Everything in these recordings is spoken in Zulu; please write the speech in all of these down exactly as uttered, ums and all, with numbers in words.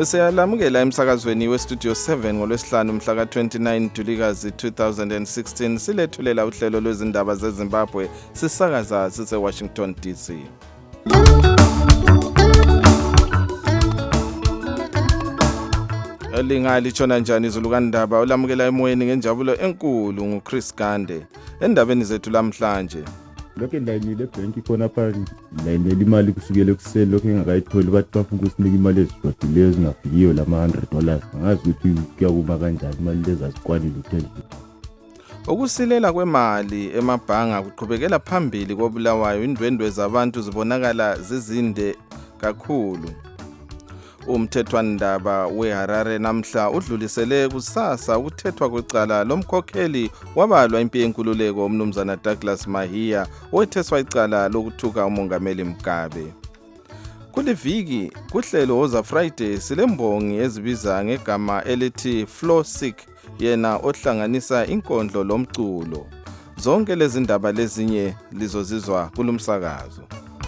Siyalamukela emsakazweni westudio seven ngolwesihlanu mhla ka twenty-nine Ntulikazi two thousand sixteen silethulela uhlelo lwezindaba zeZimbabwe sisakaza sise Washington D C. Elingali chona njani izulu kandaba olamukela emoyeni ngenjabulo enkulu nguChris Gande endabeni zethu lamhlanje. Lokho endayinile ebhenki khona phakathi layinela imali kusukela ekuseni lokho engakayitholi bathi bafuna ukusinika imali ezishodileyo ezingafikiyo lama one hundred dollars angazi ukuthi kuyakuma kanjani imali lezi azikwanile uthele. Ukusilela kwemali emabhanga kuqhubekela phambili koBulawayo indwendwe zabantu zibonakala zizinde kakhulu. Umthethwandaba weHarare namhla udlulisele kusasa ukuthethwa kwecala lomkhokheli wabalwa impi yenkululeko umnumzana Douglas Mahiya owetheswa icala lokuthuka umongameli Mugabe. Kuliviki kuhlelo Woza Friday silembongi ezibiza ngegama elithi Flow Sick yena ohlanganisa inkondlo lomculo. Zonke lezi ndaba lezinye lizozizwa kulumsakazo.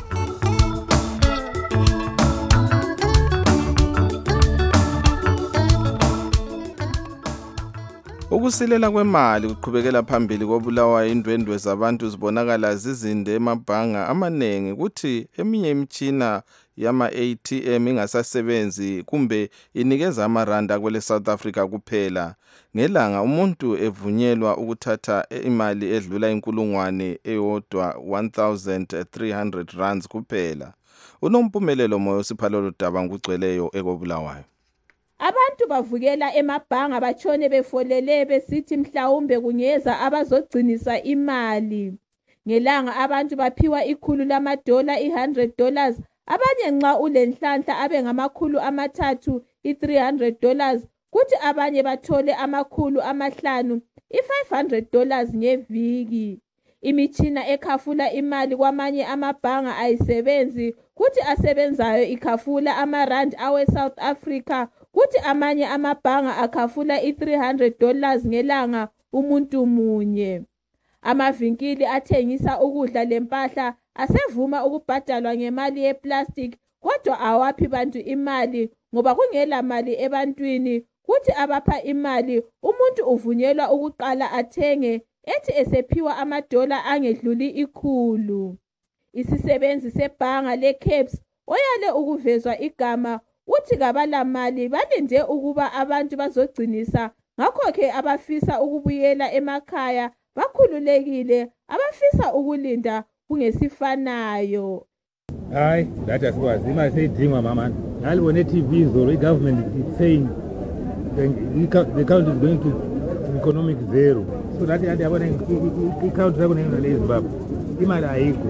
Ukusilela kwemali kuqhubekela phambili koBulawayo indwendwe zabantu zibonakala zizinde emabhanga amanengi ukuthi eminye imitshina yama A T M ingasasebenzi kumbe inikeza amaranda kwele South Africa kuphela. Ngelanga umuntu evunyelwa ukuthatha imali edlula inkulungwane eyodwa one thousand three hundred rands kuphela. Unompumelelo moyo siphalelo daba ngugcweleyo ekoBulawayo. Abantu bavukela emabhanga batshone befolele besithi mhlawumbe kungeza abazogcinisa imali. Ngelanga abantu baphiwa ikhulu lamadola i one hundred dollars, abanye nxa ulenhlanhla abe ngamakhulu amathathu i three hundred dollars, kuthi abanye bathole amakhulu amahlanu i five hundred dollars ngeviki. Imitshina ekhafula imali kwamanye amabhanga ayisebenzi, kuthi asebenzayo ikhafula amarand awe South Africa, kuthi amanye amabhanga akhafula i three hundred dollars ngelanga umuntu munye. Amavinkili athengisa ukudla lempahla asevuma ukubhadalwa ngemali yeplastic, kodwa awaphi bantu imali ngoba kungela mali ebantwini, kuthi abapha imali umuntu uvunyelwa ukuqala athenge ethi esephiwa amadola angedluli ikhulu. Isisebenzi sebhanga leCaps oyale ukuvezwa igama uthi kabala mali balinde ukuba abantu bazogcinisa, ngakho ke abafisa ukubuyela emakhaya bakhululekile, abafisa ukulinda kungesifanayo. Hayi, that asikwazi imali seyidingwa mama. Ngalibone T V izolo igovernment is saying the count is going to economic zero. So that yabona i-count yakho nengale eZimbabwe imali ayikho.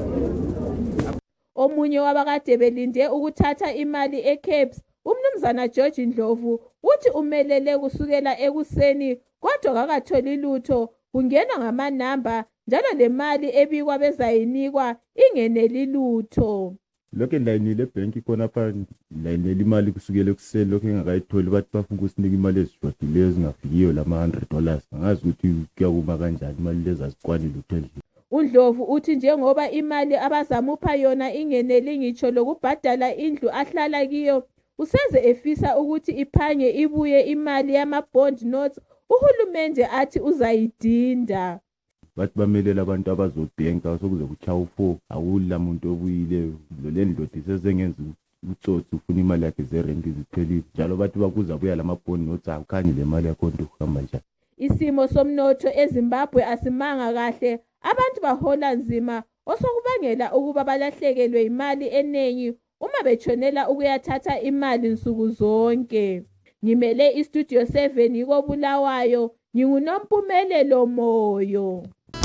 Omunye wabakade belinde ukuthatha imali eCaps, umnumzana George Ndlovu, uthi umelele kusukela ekuseni kodwa kakatholi lutho, kungena ngamanamba njalo le mali ebikwa bezayinikwa ingeneli lutho. Lokho endayinile ebhenki khona phakathi layinela imali kusukela ekuseni lokho engakayitholi bathi bafuna ukusinika imali ezishodileyo ezingafikiyo lama one hundred dollars angazi ukuthi kuyakuma kanjani imali lezi azikwanile uthele. uNdlovu uthi njengoba imali abazamupha yona ingeneli ngitsho lokubhadala indlu ahlala kiyo, useze efisa ukuthi iphange ibuye imali yama-bond notes, uhulumende athi uzayidinda. Bathi bamelela abantu abazobhenka sokuze kuchawu four awula muntu obuyileyo le ndoda isezengenza utsotsi ufuna imali yakhe zerenti ziphelile njalo bathi bakuza buya lama-bond notes akukhanyi le mali yakho nto kuhamba njani. Isimo somnotho eZimbabwe asimanga kahle, abantu bahola nzima osokubangela ukuba balahlekelwe imali eningi uma betshonela ukuyathatha imali nsuku zonke. Ngimele istudio seven ikoBulawayo, ngingunompumelelo moyo.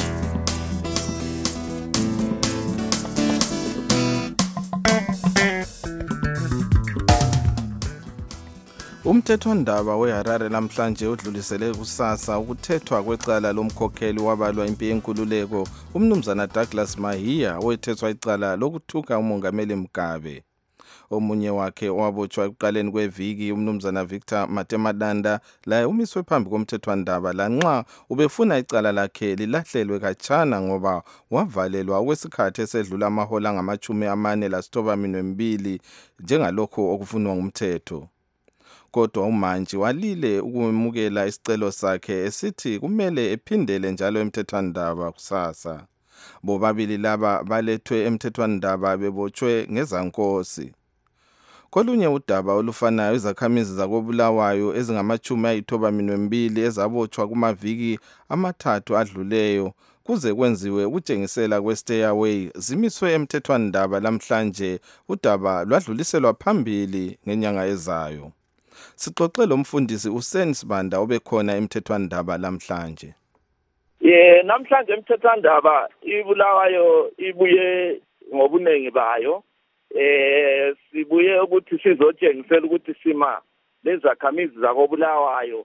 Umthethwandaba weHarare namhlanje udlulisele kusasa ukuthethwa kwecala lomkhokheli wabalwa impi yenkululeko umnumzana Douglas Mahiya owetheswa icala lokuthuka umongameli Mugabe. Omunye wakhe owabotshwa ekuqaleni kweviki umnumzana Victor Matemadanda laye umiswe phambi komthethwandaba lanxa ubefuna icala lakhe lilahlelwe khatshana ngoba wavalelwa okwesikhathi esedlula amahola ngamachumi amane lasithoba minwe mbili njengalokho okufunwa ngumthetho. kodwa uMantshi walile ukumukela isicelo sakhe esithi kumele ephindele njalo emthethwandaba kusasa. Bobabili laba balethwe emthethwandaba bebotshwe ngezankosi. Kolunye udaba olufanayo izakhamizi zakoBulawayo ezingamachumi ayithoba mbili ezabotshwa kumaviki amathathu adluleyo kuze kwenziwe ukutshengisela kwe-stay away zimiswe emthethwandaba lamhlanje udaba lwadluliselwa phambili ngenyanga ezayo. Sixoxe lo mfundisi uSen Sibanda obekhona emthethwandaba lamhlanje. Ye namhlanje emthethwandaba iBulawayo ibuye ngobunengi bayo. Eh sibuye ukuthi sizotshengisela ukuthi sima lezakhamizi zakoBulawayo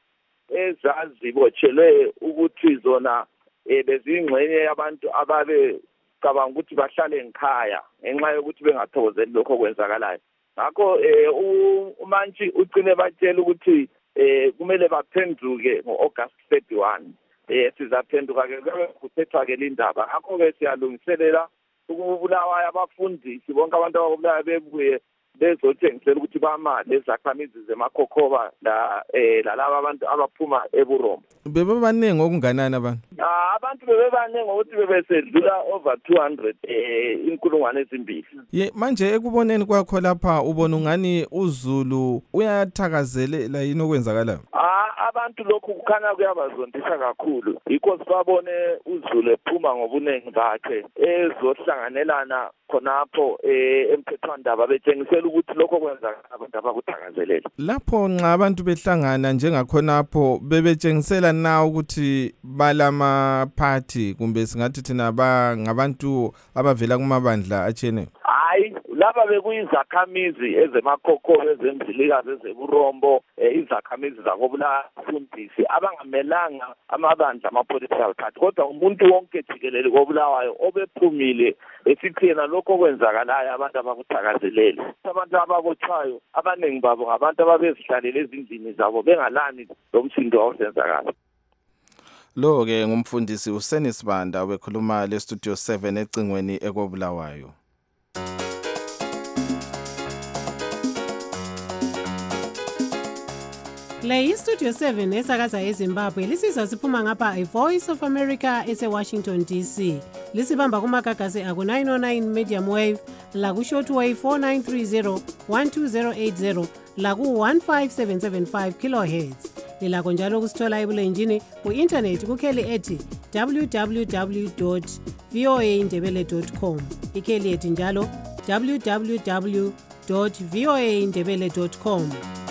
ezazibotshelwe ukuthi zona bezingxenye yabantu ababe cabanga ukuthi bahlale ngikhaya ngenxa yokuthi bengathokozeli lokho kwenzakalayo. Ngakho uMantshi ucine batshela ukuthi kumele baphenduke ngo-August thirty-one. Eh sizaphenduka ke kuthethwa ke lindaba. Ngakho ke siyalungiselela ukubulawayo abafundisi bonke abantu ababulawayo bebuye bezotshengisela ukuthi bama lezakhamizi zemakhokhoba la eh lalabo abantu abaphuma eBuromo. Bebebaningi okunganani abantu? Ah abantu bebebaningi ukuthi bebesedlula over two hundred eh inkulungwane ezimbili. Ye manje ekuboneni kwakho lapha ubona ungani uZulu uyathakazelela yini okwenzakalayo? Ah abantu lokhu kukhanya kuyabazondisa kakhulu. Yikho sibabone uZulu ephuma ngobunengi bakhe ezohlanganelana khonapho eh emthethwandaba bethengisela ukuthi lokho kwenzakala abantu abakuthakazelela. Lapho nxa abantu behlangana njengakhonapho bebetshengisela na ukuthi balama party kumbe singathi thina ba ngabantu abavela kumabandla atshiyeneyo? Hayi laba bekuyizakhamizi ezemakhokho ezemzilikazi ezeburombo izakhamizi zakobulafundisi abangamelanga amabandla ama-political party kodwa umuntu wonke jikelele kobulawayo obephumile esithi yena lokho kwenzakalayo abantu abakuthakazelele. Abantu ababotshwayo abaningi babo ngabantu ababezihlalele ezindlini zabo bengalani lo msindo awusenzakala. Lo ke ngumfundisi uSen Sibanda obekhuluma le Studio seven ecingweni ekobulawayo. Le iStudio seven esakaza eZimbabwe lisizwa siphuma ngapha iVoice of America eseWashington D C. Lisibamba kumagagasi aku nine oh nine medium wave, laku shortwave four nine three zero one two zero eight zero, laku one five seven seven five kilohertz. Lilakho njalo kusithola ebulenjini ku-internet kukheli ethi w w w dot voa ndebele dot com. Ikheli ethi njalo w w w dot voa ndebele dot com.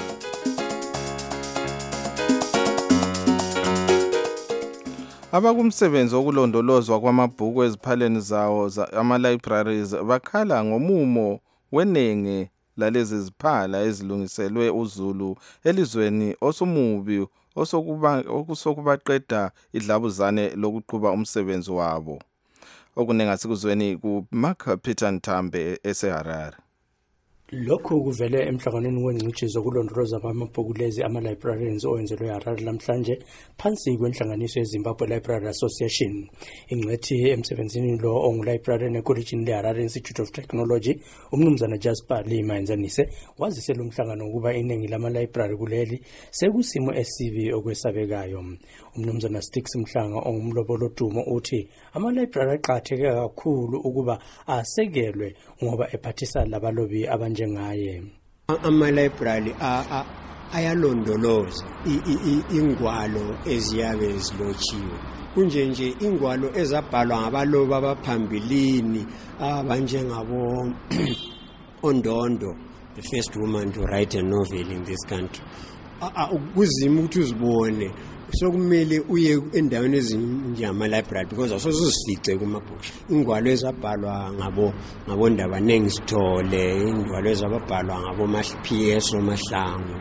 Abakumsebenzi wokulondolozwa kwamabhuku eziphaleni zawo ama-libraries bakhala ngomumo wenenge lalezi ziphala ezilungiselwe uZulu elizweni osumubi osokuba okusokubaqeda idlabuzane lokuqhuba umsebenzi wabo. Okunenga sikuzweni ku Mark Peter Ntambe eseHarare. Lokhu kuvele emhlanganweni wengcitshi zokulondoloza amabhuku lezi ama-librarians owenzelwe eHarare lamhlanje phansi kwenhlanganiso yeZimbabwe Library Association. Ingcwethi emsebenzini lo ongu-librarian ekolitshini leHarare Institute of Technology, umnumzana Jasper Lima Enzanise, wazisela umhlangano ukuba iningi lama-library kuleli sekusimo esibi okwesabekayo. Umnumzana Sticks Mhlanga ongumlobolo dumo uthi ama-library aqakatheke kakhulu ukuba asekelwe ngoba ephathisa labalobi abanjengaye. Ama-library ayalondoloza ingwalo eziyabe zilotshiwe. Kunje nje ingwalo ezabhalwa ngabalobi abaphambilini abanjengabo Ondondo, the first woman to write a novel in this country. Kuzima ukuthi uzibone sokumele uye endaweni ezinjengama-library because asosisifice kumabhuku. Ingwalo ezabhalwa ngabo ngabondaba Nengisithole, ingwalo ezabhalwa ngabo-P S Mahlangu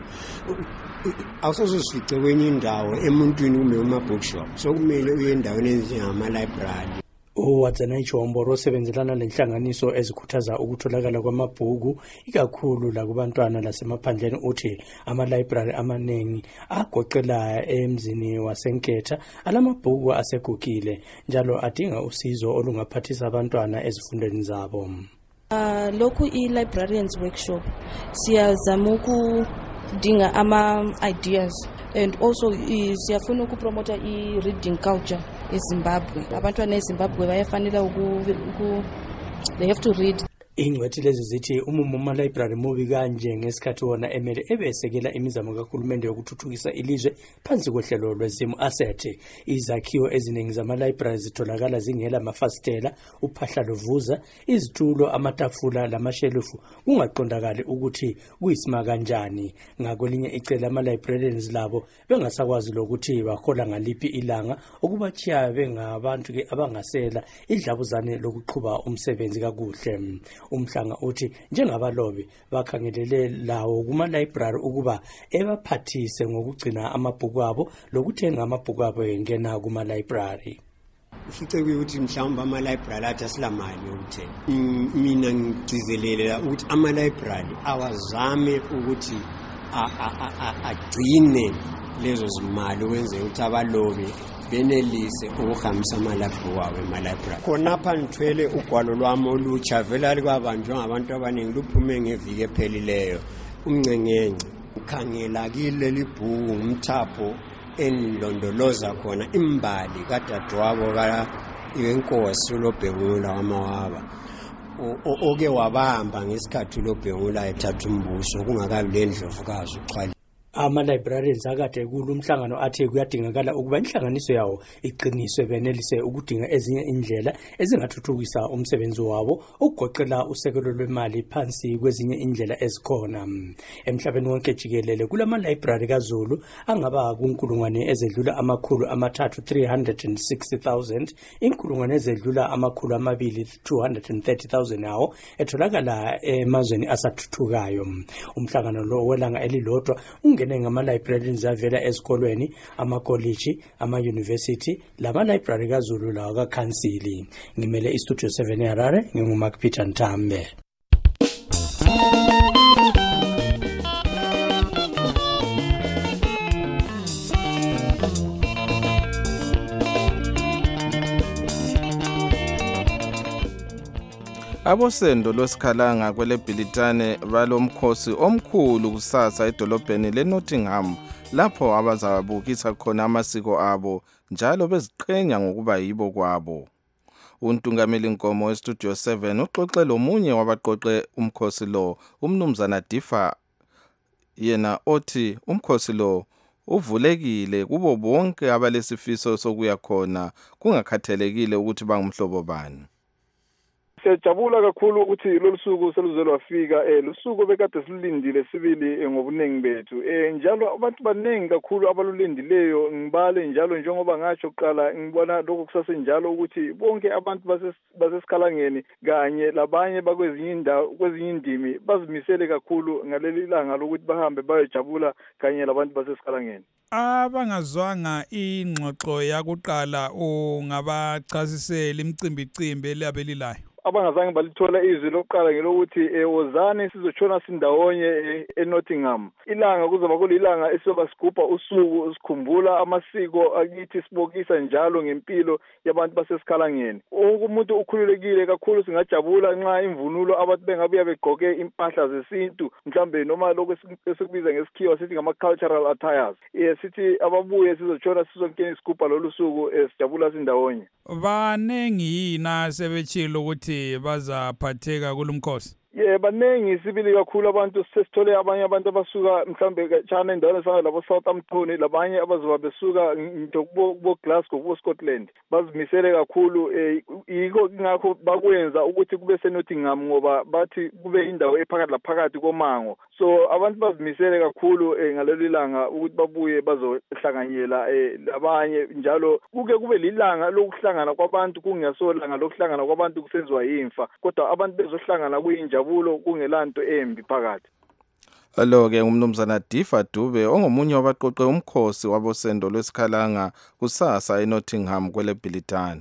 asosisifice kwenye indawo emuntwini kumbe kuma-bookshop. Sokumele uye endaweni ezinjengama-library. uWatsana Ichomboro osebenzelana lenhlanganiso ezikhuthaza ukutholakala kwamabhuku ikakhulu la kubantwana lasemaphandleni uthi ama-library amaningi agoqela emzini waseNketha alamabhuku asegugile njalo adinga usizo olungaphathisa abantwana ezifundweni zabo. Uh, lokhu i-librarians workshop siyazama dinga ama-ideas and also siyafuna ukupromota i-reading culture eZimbabwe. Abantwana eZimbabwe bayafanele they have to read. Ingcwethi lezi zithi umumo wama-library mubi kanje ngesikhathi wona emele ebesekela imizamo kahulumende yokuthuthukisa ilizwe phansi kohlelo lwezimo asset. Izakhiwo eziningi zama-library zitholakala zingela amafasitela, uphahla luvuza, izitulo, amatafula lamashelufu kungaqondakali ukuthi kuyisima kanjani. Ngakwelinye icele ama-librarians labo bengasakwazi lokuthi bahola ngaliphi ilanga okubachiya bengabantu ke abangasela idlabuzane lokuqhuba umsebenzi kakuhle. Umhlanga uthi njengabalobi bakhangelele lawo kuma-library ukuba ebaphathise ngokugcina amabhuku abo lokuthenga amabhuku abo engena kuma-library. Ufice ukuthi mhlawumbe ama-library athi asilamali yokuthenga. Mina ngigcizelela ukuthi ama-library awazame ukuthi agcine lezo zimali ukwenzela ukuthi abalobi benelise ukuhambisa amalabhuku abo ema-library. Khonapha ngithwele ugwalo lwami olutsha vele likwabanjwa ngabantu abaningi luphume ngeviki ephelileyo umncengenge. Ngikhangela kileli bhuku ngumthapho enilondoloza khona imbali kadadewabo kayenkosi uLobhengula wamawaba oke wabamba ngesikhathi uLobhengula ethatha umbuso kungakabi lendlovukazi uxhwali. Ama-librarians akade kulu umhlangano athi kuyadingakala ukuba inhlanganiso yawo iqiniswe benelise ukudinga ezinye indlela ezingathuthukisa umsebenzi wabo ukugoqela usekelo lwemali phansi kwezinye indlela ezikhona. Emhlabeni wonke jikelele kulama-library kaZulu angaba kunkulungwane ezedlula amakhulu amathathu three hundred sixty thousand, inkulungwane ezedlula amakhulu amabili two hundred thirty thousand yawo etholakala emazweni asathuthukayo. Umhlangano lo welanga elilodwa unge ngama-librarians avela ezikolweni, amakoliji, ama-university, lama-library kaZulu lawa kakhansili. Ngimele istudio seven eHarare, nginguMark Peter Ntambe. Abosendo lwesikhalanga kweleBhilitane balomkhosi omkhulu kusasa edolobheni leNottingham lapho abazabukisa khona amasiko abo njalo beziqhenya ngokuba yibo kwabo. Untungameli Nkomo weStudio seven uxoxe lomunye wabaqoqe umkhosi lo, umnumzana Difa, yena othi umkhosi lo uvulekile kubo bonke abalesifiso sokuya khona kungakhathalekile ukuthi bangumhlobo bani. Siyajabula kakhulu ukuthi lolu suku seluze lwafika eh lusuku bekade silindile sibili ngobuningi bethu eh njalo abantu baningi kakhulu abalulindileyo ngibale njalo njengoba ngasho kuqala ngibona lokho kusasenjalo ukuthi bonke abantu basesikhalangeni kanye labanye bakwezinye indawo kwezinye indimi bazimisele kakhulu ngaleli langa lokuthi bahambe bayojabula kanye labantu basesikhalangeni. Abangazwanga ingxoxo yakuqala ungabachasisela imicimbi-cimbi elabelilayo. Abangazange balithola izwi lokuqala ngelokuthi wozani sizotshona sindawonye eNottingham. Ilanga kuzoba kulilanga esizoba sigubha usuku sikhumbula amasiko akithi sibokisa njalo ngempilo yabantu basesikhalangeni. Umuntu ukhululekile kakhulu singajabula nxa imvunulo abantu bengabuya begqoke impahla zesintu mhlambe noma lokho esikubiza ngesikhiwa sithi ngama-cultural attires. Eh sithi ababuye sizotshona sizonkeni isigubha lolu suku sijabula sindawonye. Banengi yina sebetshilo ukuthi bazaphatheka kulumkhosi. Yeah, baningi sibili kakhulu abantu sesithole abanye abantu abasuka mhlambe chana endaweni sana labo Southampton labanye abazoba besuka kubo Glasgow kubo Scotland bazimisele kakhulu yiko ngakho bakwenza ukuthi kube seNottingham ngoba bathi kube indawo ephakathi laphakathi komango. So abantu bazimisele kakhulu ngaleli langa ukuthi babuye bazohlanganyela labanye njalo kuke kube lilanga lokuhlangana kwabantu kungesolanga lokuhlangana kwabantu kusenziwa imfa kodwa abantu bezohlangana kuyinjabulo kungelanto embi phakathi. Lo ke umnumzana Difa Dube ongomunye wabaqoqe umkhosi wabosendo lwesikhalanga kusasa eNottingham kweleBhilitane.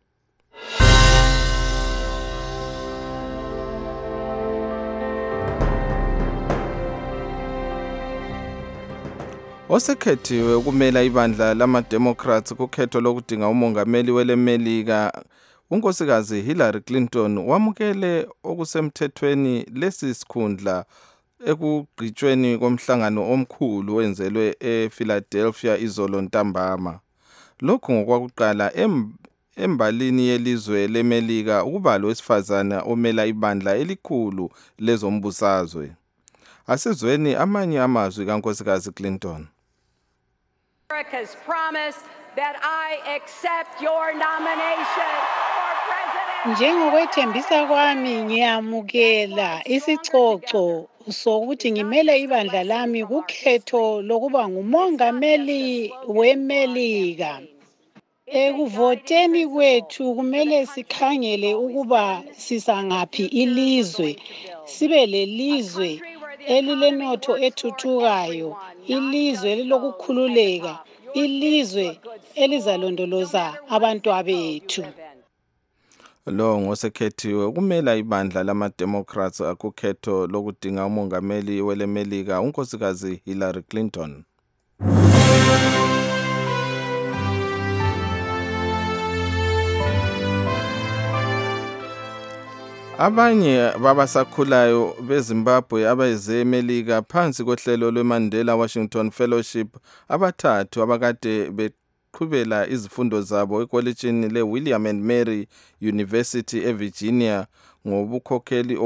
Osekhethiwe ukumela ibandla lama-Democrats kukhetho lokudinga umongameli weleMelika unkosikazi Hillary Clinton wamukele okusemthethweni lesi sikhundla ekugqitshweni komhlangano omkhulu wenzelwe ePhiladelphia izolo ntambama. Lokhu ngokwakuqala em embalini yelizwe leMelika ukuba lowesifazana omela ibandla elikhulu lezombusazwe. Asizweni amanye amazwi kaNkosikazi Clinton. America's promise that I accept your nomination for president. Njengokwethembisa kwami ngiyamukela isicoco sokuthi ngimele ibandla lami kukhetho lokuba ngumongameli weMelika. Ekuvoteni kwethu kumele sikhangele ukuba sisangaphi ilizwe, sibe lelizwe elilenotho ethuthukayo, ilizwe elilokukhululeka, ilizwe elizalondoloza abantu abethu. Lo ngosekhethiwe kumela ibandla lama-Democrats akukhetho lokudinga umongameli weleMelika unkosikazi Hillary Clinton. Abanye babasakhulayo beZimbabwe abayeze eMelika phansi kohlelo lweMandela Washington Fellowship abathathu abakade beqhubela izifundo zabo ekolejini leWilliam and Mary University eVirginia ngobukhokheli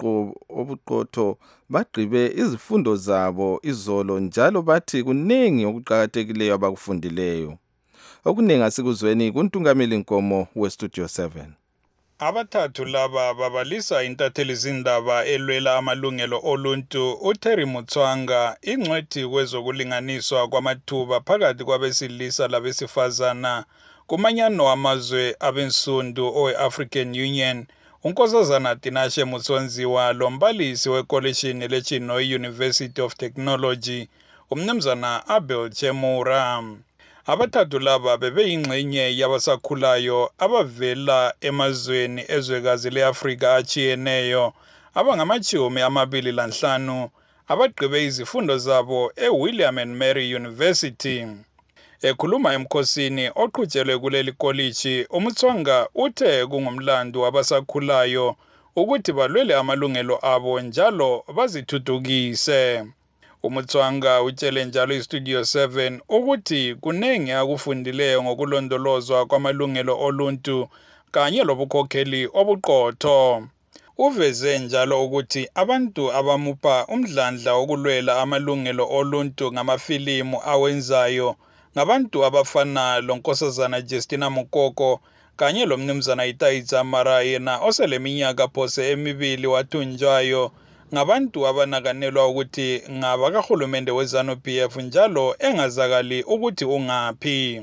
obuqotho bagqibe izifundo zabo izolo njalo bathi kuningi okuqhakathekileyo abakufundileyo. Okuningi asikuzweni kuntungameli Nkomo weStudio seven. Abathathu laba babalisa intatheli zindaba elwela amalungelo oluntu uTerry Mutswanga, ingcwethi kwezokulinganiswa kwamathuba phakathi kwabesilisa labesifazana kumanyano amazwe abensundu owe-African Union, unkosazana Tinashe Mutsonziwa lombalisi wekolishini leChinoyi University of Technology umnumzana Abel Chemura. Abathathu laba bebeyingxenye yabasakhulayo abavela emazweni ezwekazi leAfrika achiyeneyo abangamachumi amabili lanhlanu abagqibe izifundo zabo eWilliam and Mary University. Ekhuluma emkhosini oqhutshelwe kuleli college, uMutswanga uthe kungumlando wabasakhulayo ukuthi balwele amalungelo abo njalo bazithuthukise. uMutswanga utshele njalo iStudio seven ukuthi kunengi akufundileyo ngokulondolozwa kwamalungelo oluntu kanye lobukhokheli obuqotho. Uveze njalo ukuthi abantu abamupha umdlandla wokulwela amalungelo oluntu ngamafilimu awenzayo ngabantu abafana lonkosazana Justina Mukoko kanye lomnumzana Itaitsa Mara yena oseleminyaka phose emibili wathunjwayo ngabantu abanakanelwa ukuthi ngabakahulumende weZanu-P F njalo engazakali ukuthi ungaphi.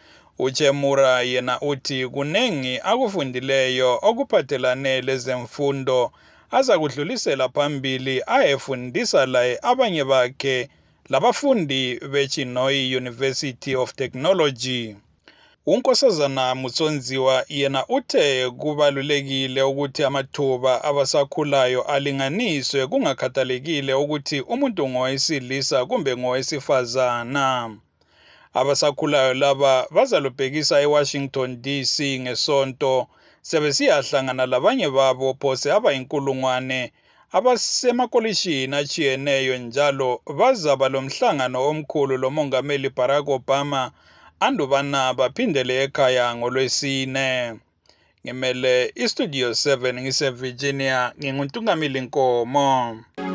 Uchemura yena uthi kunengi akufundileyo okuphathelane lezemfundo aza kudlulisela phambili ayefundisa laye abanye bakhe labafundi beChinoyi University of Technology. Unkosazana Mutsonziwa yena uthe kubalulekile ukuthi amathuba abasakhulayo alinganiswe kungakhathalekile ukuthi umuntu ngowesilisa kumbe ngowesifazana. Abasakhulayo laba bazalubhekisa eWashington D C ngesonto sebesiyahlangana labanye babo phose abayinkulungwane abasemakolishini achiyeneyo njalo bazaba lomhlangano omkhulu lomongameli Barack Obama andubana baphindele ekhaya ngolwesine. Ngimele iStudio seven ngiseVirginia, nginguntungameli Nkomo.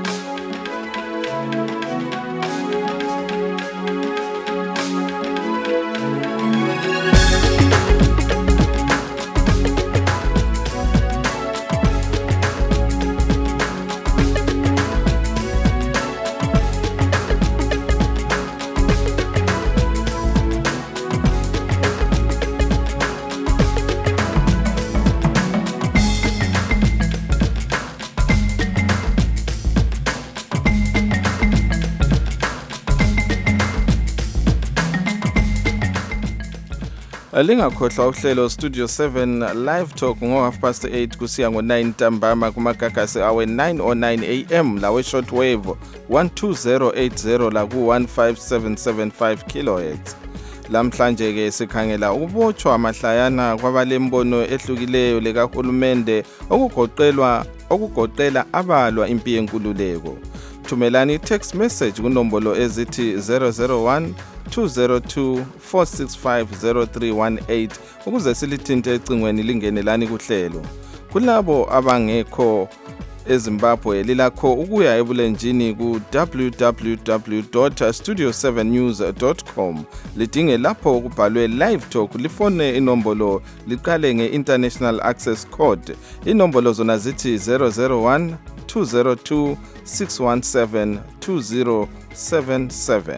Lingakhohlwa uhlelo Studio seven live talk ngo half past eight kusiya ngo nine ntambama kumagagasi awe nine oh nine A M lawe shortwave one two zero eight zero la ku one five seven seven five kilohertz. Lamhlanje ke sikhangela ukubotshwa amahlayana kwabalembono ehlukileyo lekahulumende okugoqelwa okugoqela abalwa impi yenkululeko. thumelani text message kunombolo ezithi zero zero one two zero two four six five zero three one eight ukuze silithinte ecingweni lingenelani kuhlelo. Kulabo abangekho eZimbabwe lilakho ukuya ebulenjini ku w w w dot studio seven news dot com lidinge lapho kubhalwe live talk lifone inombolo liqale nge-international access code. Inombolo zona zithi zero zero one two zero two six one seven two zero seven seven.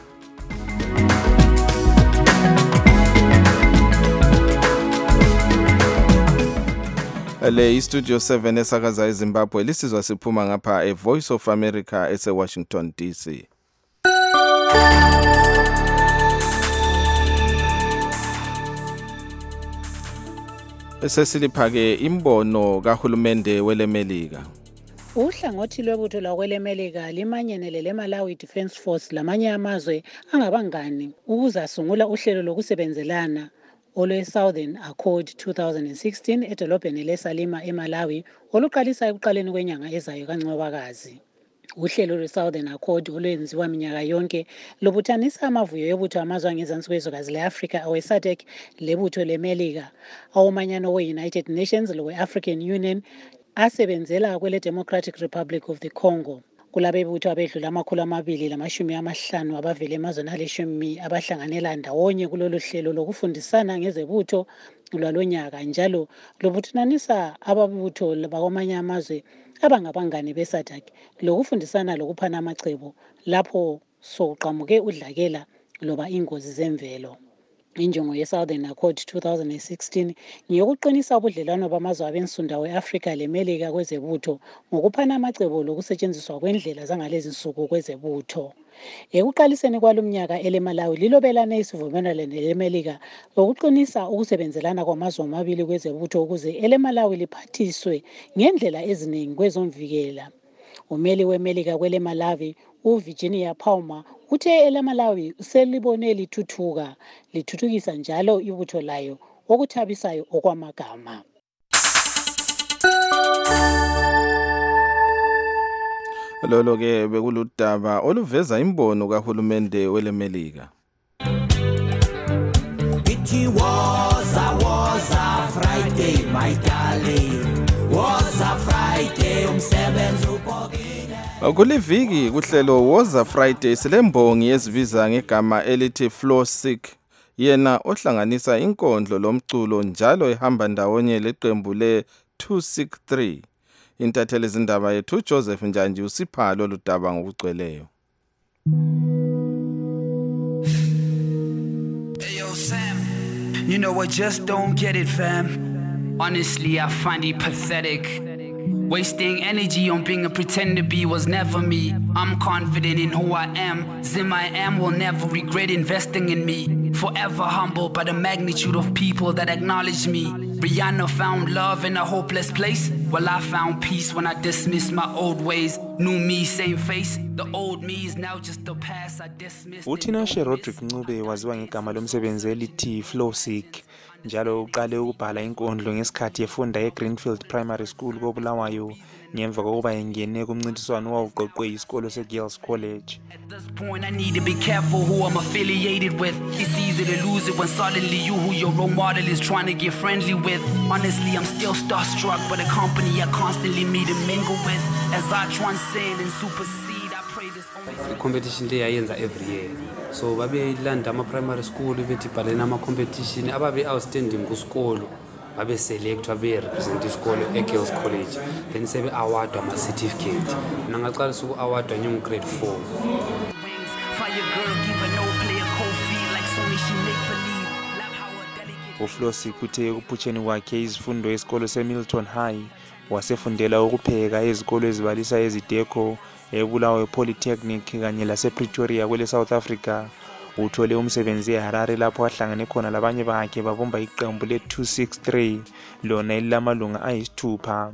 Le iStudio seven esakaza eZimbabwe lisizwa siphuma ngapha eVoice of America eseWashington D C. Esesiliphake imbono kahulumende welemelika. Uhlangothi lwebutho lakwelemelika limanyenele leMalawi Defence Force lamanye amazwe angabangani ukuze asungula uhlelo lokusebenzelana olwe-Southern Accord twenty sixteen edolobheni leSalima eMalawi oluqalisa ekuqaleni kwenyanga ezayo kaNcwabakazi. Uhlelo lwe-Southern Accord olwenziwa minyaka yonke lobuthanisa amavuyo ebutho amazwe angezansi kwezwekazi le-Afrika awe-SADC lebutho leMelika awomanyano we-United Nations lowe-African Union asebenzela kwele Democratic Republic of the Congo. Kulabe butho abedlula amakhulu amabili lamashumi amahlanu abavele emazweni alishumi abahlanganela ndawonye kulolu hlelo lokufundisana ngezebutho lwalonyaka njalo lobuthanisa ababutho bakwamanye amazwe abangabangani beSADC lokufundisana lokuphana amacebo lapho soqhamuke udlakela loba ingozi zemvelo. Injongo ye-Southern Accord twenty sixteen ngiyokuqinisa ubudlelwano bamazwe abensunda we-Afrika leMelika kwezebutho ngokuphana amacebo lokusetshenziswa kwendlela zangalezi nsuku kwezebutho. Ekuqaliseni kwalomnyaka eleMalawi lilobelane isivumelwano leMelika ukuqinisa ukusebenzelana kwamazwe amabili kwezebutho ukuze eleMalawi liphathiswe ngendlela eziningi kwezomvikela. Umeli weMelika kweleMalawi uVirginia Palmer uthe eleMalawi selibone lithuthuka lithuthukisa njalo ibutho layo okuthabisayo okwamagama. Lolo ke bekuludaba oluveza imbono kahulumende welemelika. It was a was a Friday my darling was a Friday umsebenzi ubhokile. Kuliviki kuhlelo Woza Friday silembongi yezibiza ngegama elithi Flow Sick yena ohlanganisa inkondlo lomculo njalo ehamba ndawonye leqembu le two six three. Intatheli izindaba yethu Joseph Njanji usipha lolu daba ngokugcweleyo. Hey yo Sam, you know I just don't get it fam. Honestly I find it pathetic. Wasting energy on being a pretend to be was never me. I'm confident in who I am. Zim I am will never regret investing in me. Forever humble by the magnitude of people that acknowledge me. Rihanna found love in a hopeless place. Well, I found peace when I dismissed my old ways. New me, same face. The old me is now just the past I dismissed. Utinashe Rodrick Ncube waziwa ngegama lomsebenzi elithi Flow Sick. Njalo uqale ukubhala inkondlo ngesikhathi efunda eGreenfield Primary School koBulawayo ngemva kokuba engene kumncintiswano wawuqoqwe isikolo seGirls College. At this point I need to be careful who I'm affiliated with. It's easy to lose it when suddenly you who your role model is trying to get friendly with. Honestly I'm still starstruck by the company I constantly meet and mingle with. As I transcend and supersede I pray this only. The competition day I every year. So babe ilanda ama primary school bethi bhalena ama competition ababe outstanding ku school babe select babe represent isikolo eGirls College then sebe award ama certificate nangaqala su award nyong grade four. Fire girl give a no player cold feet like Sony she make believe love how a delicate. uFlosi kuthe ukuphutsheni kwakhe izifundo esikolo seMilton High wasefundela ukupheka ezikolo ezibalisa ezideko eBulawayo Polytechnic kanye lasePretoria kwele South Africa. Uthole umsebenzi eHarare lapho ahlangane khona labanye bakhe babomba iqembu le two six three lona elilamalunga ayisithupha.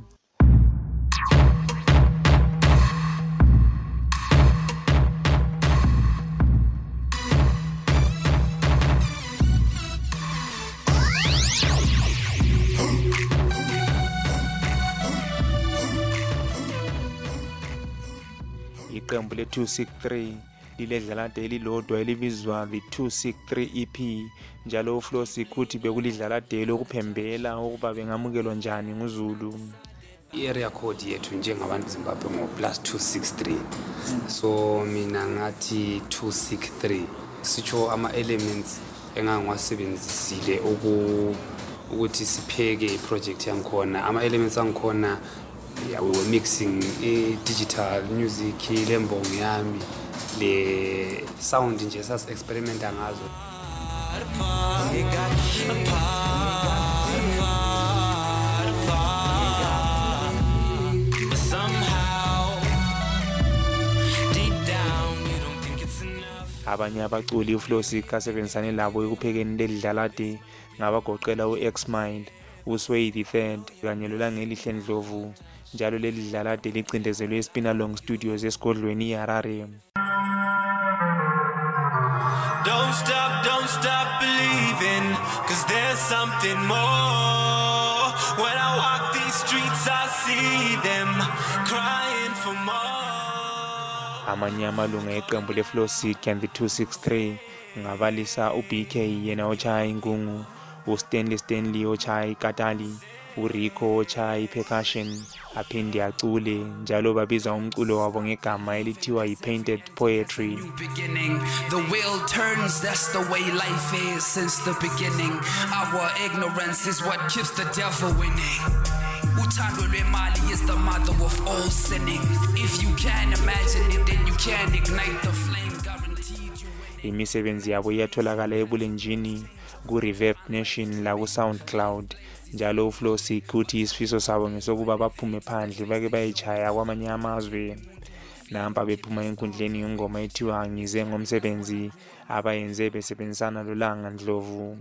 iqembu le two sixty-three liledlalade elilodwa elibizwa the two sixty-three E P njalo uFlosi kuthi bekulidlalade lokuphembela ukuba bengamukelwa njani nguZulu. I-area code yethu njengabantu Zimbabwe ngo plus two sixty-three. So mina ngathi two sixty-three. Sitsho ama-elements engangiwasebenzisile uku ukuthi sipheke i-project yangikhona. Ama-elements angikhona, yeah, we were mixing i-digital music, lembongo yami, le sound nje sas-experimenta ngazo. Abanye abaculi uFlosi kasebenzisane labo ekuphekeni lelidlalade ngabagoqela uX-Mind, uSway the Third kanye loLangelihle Ndlovu. Njalo lelidlalade licindezelwe eSpinalong Studios esigodlweni iHarare. Don't stop, don't stop believing, cause there's something more. When I walk these streets I see them crying for more. Amanye amalunga eqembu leFlosi and the two sixty-three ngabalisa uB K yena ochaya ingungu, uStanley Stanley ochaya ikatali, uRico ochaya percussion, aphinde acule njalo babiza umculo wabo ngegama elithiwa iPainted Poetry. Beginning, the wheel turns, that's the way life is since the beginning. Our ignorance is what keeps the devil winning. Uthando lwemali is the mother of all sinning. If you can't imagine it, then you can't ignite the flame. Guaranteed you winning. Imisebenzi yabo iyatholakala ebulenjini ku-Reverb Nation la ku-SoundCloud. Njalo uFlosi kuthi isifiso sabo ngesokuba baphume phandle bake bayichaya kwamanye amazwe. Nampa bephuma enkundleni yengoma ethiwa Ngize ngomsebenzi abayenze besebenzisana loLanga Ndlovu.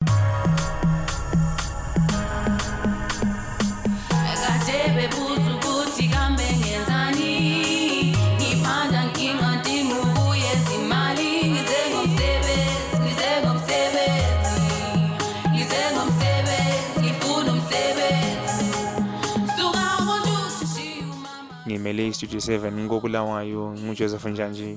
Ngimele Studio seven ngokulawayo nguJoseph Njanji.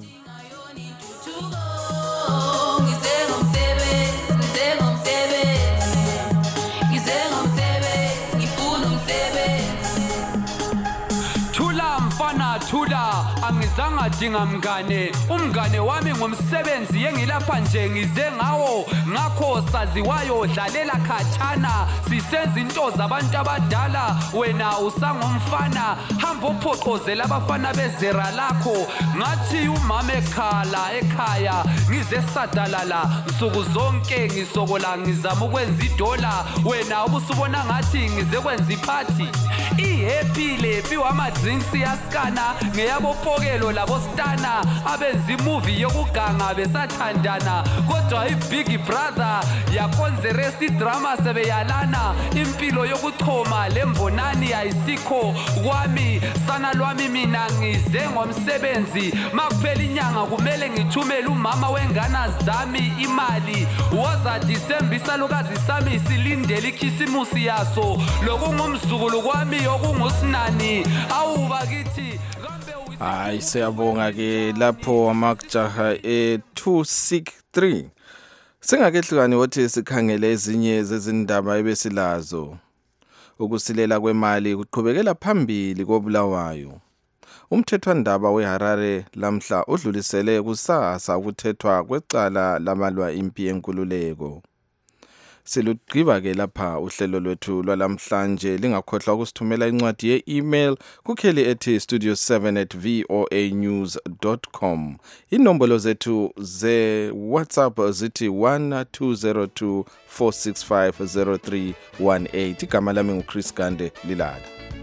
Thula angizanga dinga mngane, umngane wami ngumsebenzi yengilapha nje ngize ngawo, ngakho saziwayo dlalela khatshana, sisenza into zabantu abadala, wena usangumfana, hamba uphoqozela abafana bezera lakho, ngathi umama ekhala ekhaya, ngize sadalala, nsuku zonke ngisokola ngizama ukwenza idola, wena ubusubona ngathi ngize kwenza iphathi, ihappy lepi wama drinks yaskana, ngeyabo pokelo labo stana, abenza imovie yokuganga besathandana, kodwa iBig Brother yakonzeresi drama sebeyalana, impilo yokuthoma lembonani ayisikho kwami, sana lwami mina ngize ngomsebenzi, makuphela inyanga kumele ngithumele umama wengana zami imali, woza December isalukazi sami silindele ikhisimusi yaso, lokungumzukulu kwami yokungusinani, awuba kithi hayi siyabonga ke lapho amajaha e two sixty-three. Singakehlukani wothi sikhangele ezinye zezindaba ebesilazo. Ukusilela kwemali kuqhubekela phambili koBulawayo. Umthethwandaba weHarare lamhla udlulisele kusasa ukuthethwa kwecala lamalwa impi yenkululeko. Silugqiba ke lapha uhlelo lwethu lwalamhlanje, lingakhohlwa ukusithumela incwadi ye-email kukheli ethi studio seven at voa news dot com. Inombolo zethu ze WhatsApp zithi one two zero two four six five zero three one eight. Igama lami nguChris Gande Lilala.